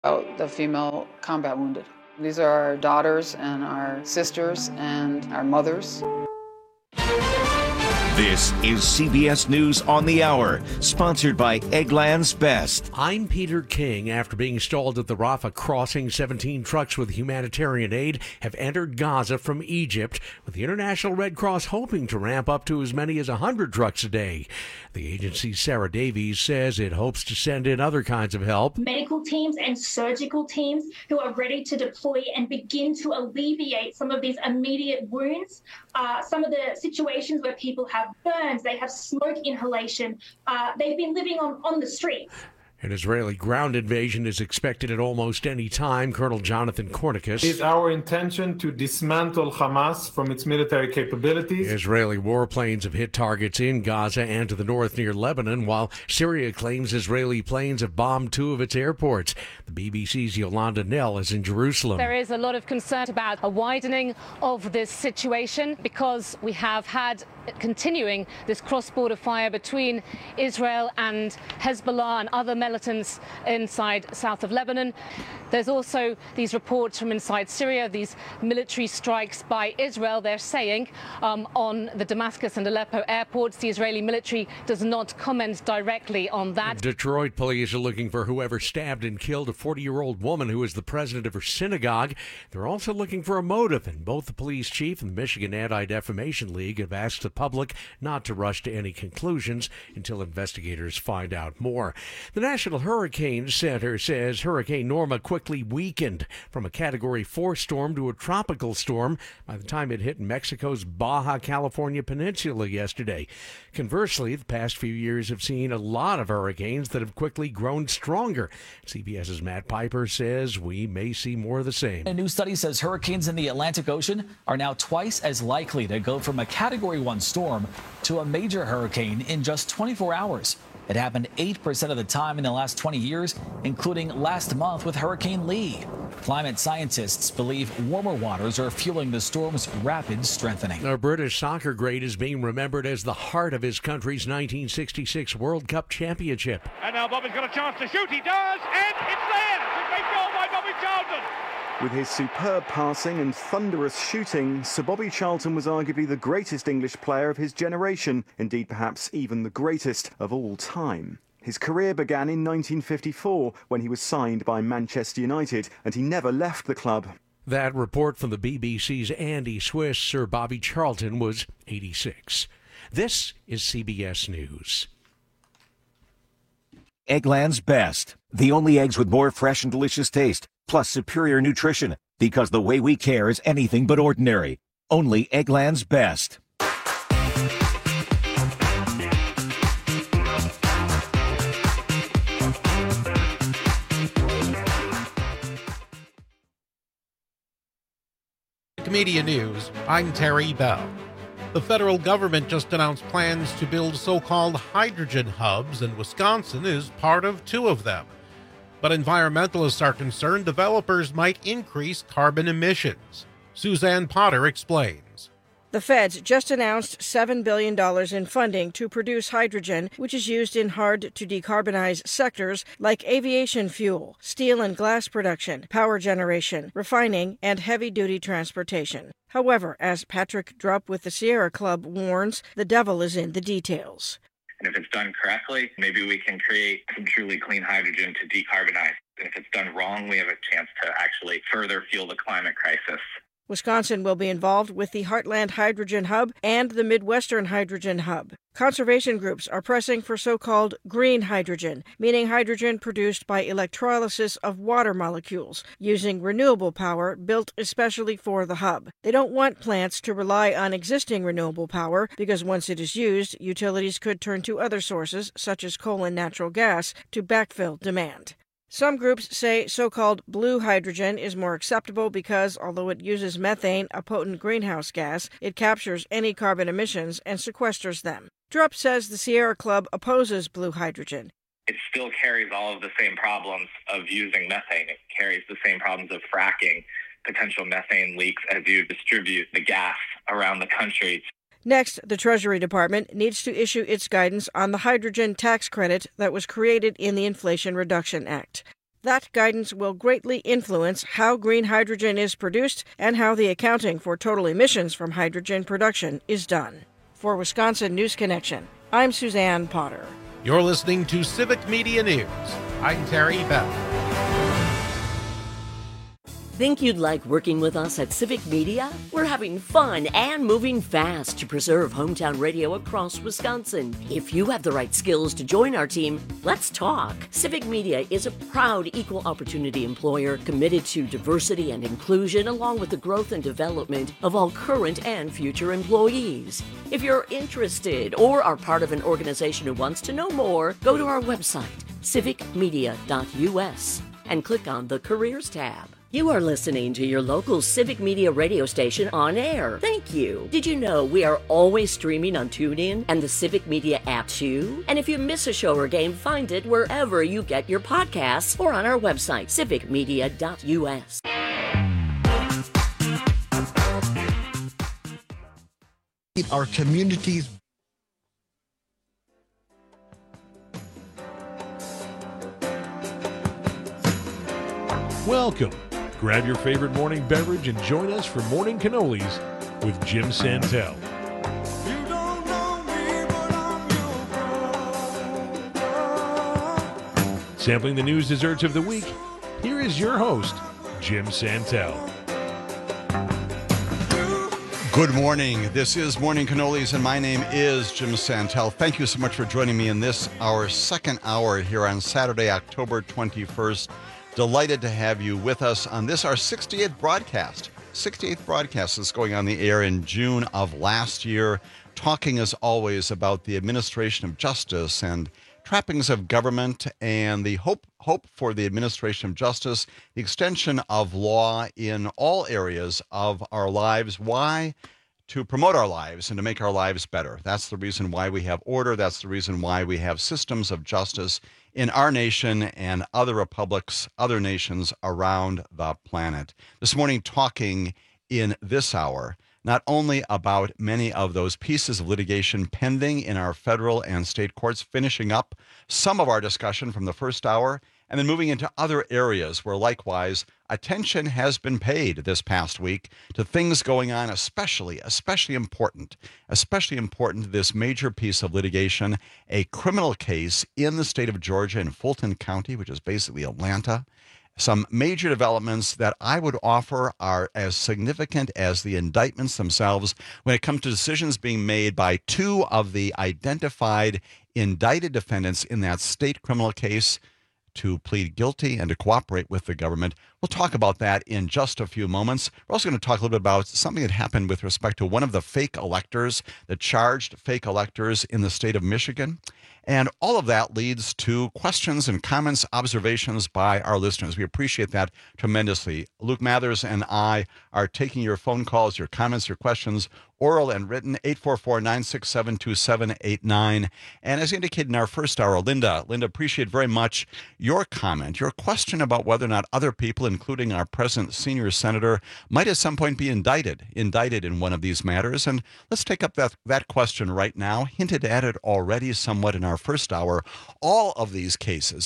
The female combat wounded. These are our daughters and our sisters and our mothers. This is CBS News on the Hour, sponsored by Eggland's Best. I'm Peter King. After being stalled at the Rafah crossing, 17 trucks with humanitarian aid have entered Gaza from Egypt, with the International Red Cross hoping to ramp up to as many as 100 trucks a day. The agency's Sarah Davies says it hopes to send in other kinds of help. Medical teams and surgical teams who are ready to deploy and begin to alleviate some of these immediate wounds, some of the situations where people have burns, they have smoke inhalation, they've been living on the streets. An Israeli ground invasion is expected at almost any time. Colonel Jonathan Kornikus. It is our intention to dismantle Hamas from its military capabilities. Israeli warplanes have hit targets in Gaza and to the north near Lebanon, while Syria claims Israeli planes have bombed two of its airports. The BBC's Yolanda Nell is in Jerusalem. There is a lot of concern about a widening of this situation because we have had continuing this cross-border fire between Israel and Hezbollah and other militants inside south of Lebanon. There's also these reports from inside Syria, these military strikes by Israel. They're saying on the Damascus and Aleppo airports, the Israeli military does not comment directly on that. Detroit police are looking for whoever stabbed and killed a 40-year-old woman who was the president of her synagogue. They're also looking for a motive, and both the police chief and the Michigan Anti-Defamation League have asked the public not to rush to any conclusions until investigators find out more. The National Hurricane Center says Hurricane Norma quickly weakened from a Category 4 storm to a tropical storm by the time it hit Mexico's Baja California Peninsula yesterday. Conversely, the past few years have seen a lot of hurricanes that have quickly grown stronger. CBS's Matt Piper says we may see more of the same. A new study says hurricanes in the Atlantic Ocean are now twice as likely to go from a Category 1 storm to a major hurricane in just 24 hours. It happened 8% of the time in the last 20 years, including last month with Hurricane Lee. Climate scientists believe warmer waters are fueling the storm's rapid strengthening. Our British soccer great is being remembered as the heart of his country's 1966 World Cup championship. And now Bobby's got a chance to shoot. He does, and it's there. It's a great goal by Bobby Charlton. With his superb passing and thunderous shooting, Sir Bobby Charlton was arguably the greatest English player of his generation, indeed perhaps even the greatest of all time. His career began in 1954 when he was signed by Manchester United, and he never left the club. That report from the BBC's Andy Swiss. Sir Bobby Charlton was 86. This is CBS News. Eggland's Best. The only eggs with more fresh and delicious taste, plus superior nutrition. Because the way we care is anything but ordinary. Only Eggland's Best. Media News, I'm Terry Bell. The federal government just announced plans to build so-called hydrogen hubs, and Wisconsin is part of two of them. But environmentalists are concerned developers might increase carbon emissions. Suzanne Potter explains. The feds just announced $7 billion in funding to produce hydrogen, which is used in hard-to-decarbonize sectors like aviation fuel, steel and glass production, power generation, refining, and heavy-duty transportation. However, as Patrick Drupp with the Sierra Club warns, the devil is in the details. And if it's done correctly, maybe we can create some truly clean hydrogen to decarbonize. And if it's done wrong, we have a chance to actually further fuel the climate crisis. Wisconsin will be involved with the Heartland Hydrogen Hub and the Midwestern Hydrogen Hub. Conservation groups are pressing for so-called green hydrogen, meaning hydrogen produced by electrolysis of water molecules, using renewable power built especially for the hub. They don't want plants to rely on existing renewable power because once it is used, utilities could turn to other sources, such as coal and natural gas, to backfill demand. Some groups say so-called blue hydrogen is more acceptable because, although it uses methane, a potent greenhouse gas, it captures any carbon emissions and sequesters them. Drupp says the Sierra Club opposes blue hydrogen. It still carries all of the same problems of using methane. It carries the same problems of fracking, potential methane leaks as you distribute the gas around the country. Next, the Treasury Department needs to issue its guidance on the hydrogen tax credit that was created in the Inflation Reduction Act. That guidance will greatly influence how green hydrogen is produced and how the accounting for total emissions from hydrogen production is done. For Wisconsin News Connection, I'm Suzanne Potter. You're listening to Civic Media News. I'm Terry Bell. Think you'd like working with us at Civic Media? We're having fun and moving fast to preserve hometown radio across Wisconsin. If you have the right skills to join our team, let's talk. Civic Media is a proud equal opportunity employer committed to diversity and inclusion along with the growth and development of all current and future employees. If you're interested or are part of an organization who wants to know more, go to our website, civicmedia.us, and click on the Careers tab. You are listening to your local Civic Media radio station on air. Thank you. Did you know we are always streaming on TuneIn and the Civic Media app too? And if you miss a show or game, find it wherever you get your podcasts or on our website, civicmedia.us. Our communities. Welcome. Grab your favorite morning beverage and join us for Morning Cannolis with Jim Santel. Sampling the news desserts of the week, here is your host, Jim Santel. Good morning. This is Morning Cannolis, and my name is Jim Santel. Thank you so much for joining me in this, our second hour here on Saturday, October 21st. Delighted to have you with us on this, our 68th broadcast. 68th broadcast is going on the air in June of last year, talking as always about the administration of justice and trappings of government and the hope for the administration of justice, the extension of law in all areas of our lives. Why? To promote our lives and to make our lives better. That's the reason why we have order. That's the reason why we have systems of justice in our nation and other republics, other nations around the planet. This morning, talking in this hour, not only about many of those pieces of litigation pending in our federal and state courts, finishing up some of our discussion from the first hour, and then moving into other areas where likewise attention has been paid this past week to things going on, especially important, this major piece of litigation, a criminal case in the state of Georgia in Fulton County, which is basically Atlanta. Some major developments that I would offer are as significant as the indictments themselves when it comes to decisions being made by two of the identified indicted defendants in that state criminal case to plead guilty and to cooperate with the government. We'll talk about that in just a few moments. We're also going to talk a little bit about something that happened with respect to one of the fake electors, the charged fake electors in the state of Michigan. And all of that leads to questions and comments, observations by our listeners. We appreciate that tremendously. Luke Mathers and I are taking your phone calls, your comments, your questions, oral and written, 844-967-2789. And as indicated in our first hour, Linda, appreciate very much your comment, your question about whether or not other people, including our present senior senator, might at some point be indicted in one of these matters. And let's take up that question right now. Hinted at it already somewhat in our first hour. All of these cases,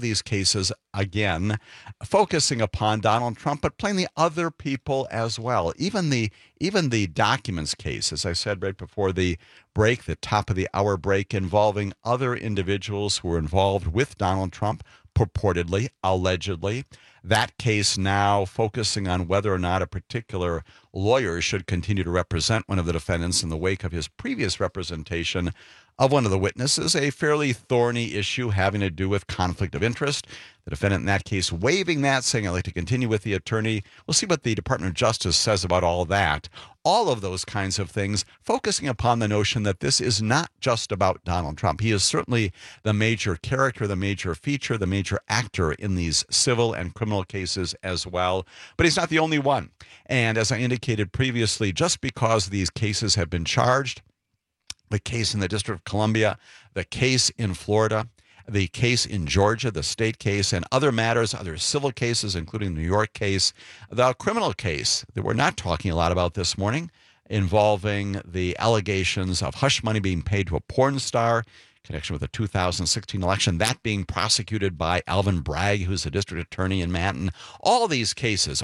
again, focusing upon Donald Trump, but plainly other people as well. Even the documents case, as I said right before the break, the top of the hour break, involving other individuals who were involved with Donald Trump, purportedly, allegedly. That case now focusing on whether or not a particular lawyer should continue to represent one of the defendants in the wake of his previous representation of one of the witnesses, a fairly thorny issue having to do with conflict of interest. The defendant in that case waiving that, saying, I'd like to continue with the attorney. We'll see what the Department of Justice says about all that. All of those kinds of things, focusing upon the notion that this is not just about Donald Trump. He is certainly the major character, the major feature, the major actor in these civil and criminal cases as well. But he's not the only one. And as I indicated previously, just because these cases have been charged, the case in the District of Columbia, the case in Florida, the case in Georgia, the state case, and other matters, other civil cases, including the New York case, the criminal case that we're not talking a lot about this morning, involving the allegations of hush money being paid to a porn star, connection with the 2016 election, that being prosecuted by Alvin Bragg, who's the district attorney in Manton. All these cases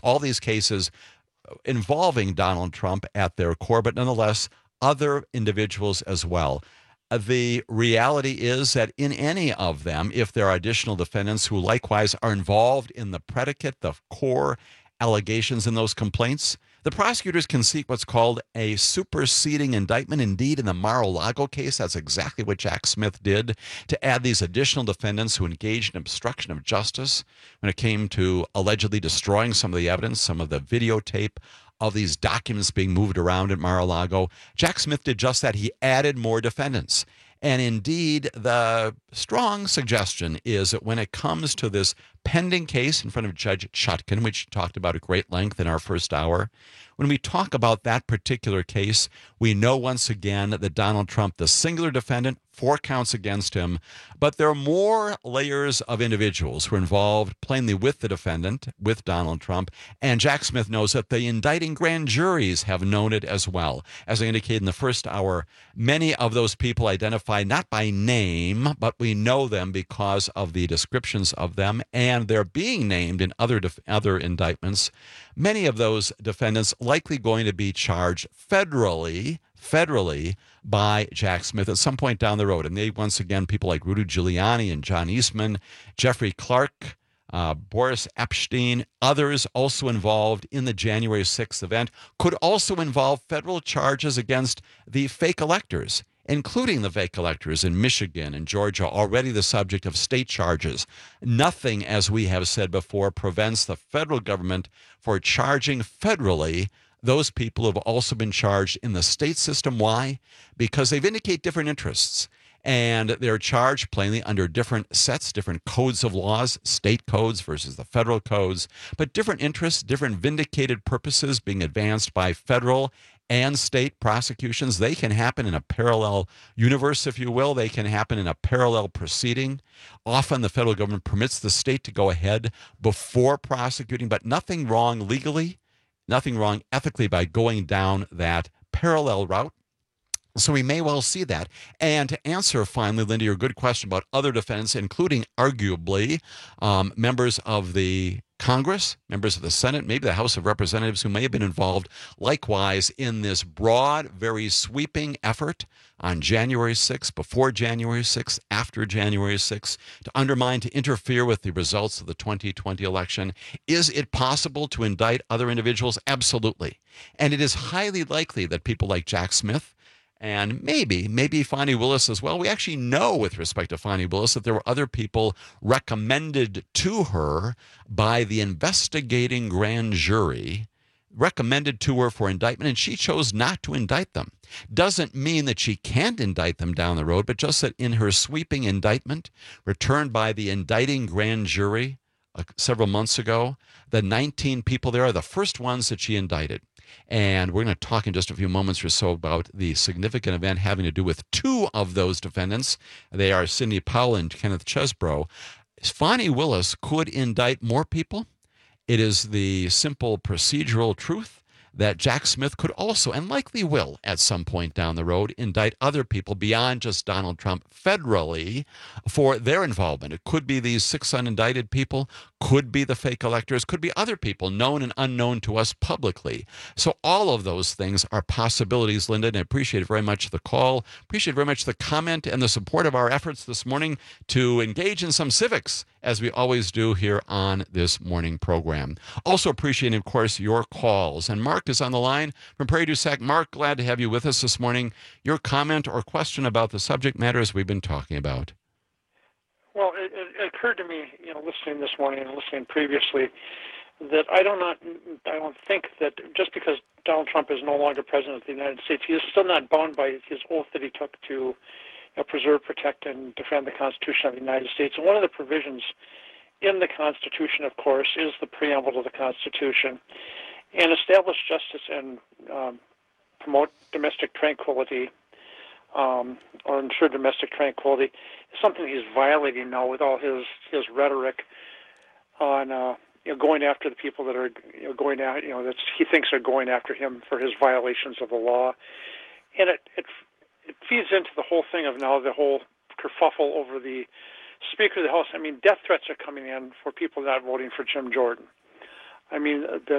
involving Donald Trump at their core, but nonetheless, other individuals as well. The reality is that in any of them, if there are additional defendants who likewise are involved in the predicate, the core allegations in those complaints, the prosecutors can seek what's called a superseding indictment. Indeed, in the Mar-a-Lago case, that's exactly what Jack Smith did, to add these additional defendants who engaged in obstruction of justice when it came to allegedly destroying some of the evidence, some of the videotape of these documents being moved around at Mar-a-Lago. Jack Smith did just that. He added more defendants. And indeed, the strong suggestion is that when it comes to this pending case in front of Judge Chutkan, which talked about at great length in our first hour, when we talk about that particular case, we know once again that Donald Trump, the singular defendant, 4 counts against him, but there are more layers of individuals who are involved plainly with the defendant, with Donald Trump, and Jack Smith knows that the indicting grand juries have known it as well. As I indicated in the first hour, many of those people identified not by name, but we know them because of the descriptions of them, and they're being named in other indictments. Many of those defendants likely going to be charged federally by Jack Smith at some point down the road. And they, once again, people like Rudy Giuliani and John Eastman, Jeffrey Clark, Boris Epstein, others also involved in the January 6th event, could also involve federal charges against the fake electors, including the fake electors in Michigan and Georgia, already the subject of state charges. Nothing, as we have said before, prevents the federal government for charging federally those people who have also been charged in the state system. Why? Because they've indicated different interests, and they're charged plainly under different sets, different codes of laws, state codes versus the federal codes, but different interests, different vindicated purposes being advanced by federal and state prosecutions. They can happen in a parallel universe, if you will. They can happen in a parallel proceeding. Often the federal government permits the state to go ahead before prosecuting, but nothing wrong legally, nothing wrong ethically by going down that parallel route. So we may well see that. And to answer finally, Linda, your good question about other defendants, including arguably members of the Congress, members of the Senate, maybe the House of Representatives who may have been involved likewise in this broad, very sweeping effort on January 6th, before January 6th, after January 6th, to undermine, to interfere with the results of the 2020 election. Is it possible to indict other individuals? Absolutely. And it is highly likely that people like Jack Smith, and maybe Fani Willis as well. We actually know with respect to Fani Willis that there were other people recommended to her by the investigating grand jury, recommended to her for indictment, and she chose not to indict them. Doesn't mean that she can't indict them down the road, but just that in her sweeping indictment returned by the indicting grand jury several months ago, the 19 people there are the first ones that she indicted. And we're going to talk in just a few moments or so about the significant event having to do with 2 of those defendants. They are Sidney Powell and Kenneth Chesbrough. Fani Willis could indict more people. It is the simple procedural truth that Jack Smith could also, and likely will at some point down the road, indict other people beyond just Donald Trump federally for their involvement. It could be these 6 unindicted people, could be the fake electors, could be other people known and unknown to us publicly. So all of those things are possibilities, Linda, and I appreciate very much the call, appreciate very much the comment and the support of our efforts this morning to engage in some civics, as we always do here on this morning program. Also appreciate, of course, your calls. And Mark is on the line from Prairie du Sac. Mark, glad to have you with us this morning. Your comment or question about the subject matters we've been talking about. Well, it occurred to me, listening this morning and listening previously, that I don't think that just because Donald Trump is no longer president of the United States, he is still not bound by his oath that he took to preserve, protect, and defend the Constitution of the United States. And one of the provisions in the Constitution, of course, is the preamble to the Constitution, and establish justice and promote domestic tranquility, or ensure domestic tranquility, is something he's violating now with all his rhetoric on going after the people that are going out, that he thinks are going after him for his violations of the law, and it feeds into the whole thing of now the whole kerfuffle over the Speaker of the House. I mean, death threats are coming in for people not voting for Jim Jordan. I mean,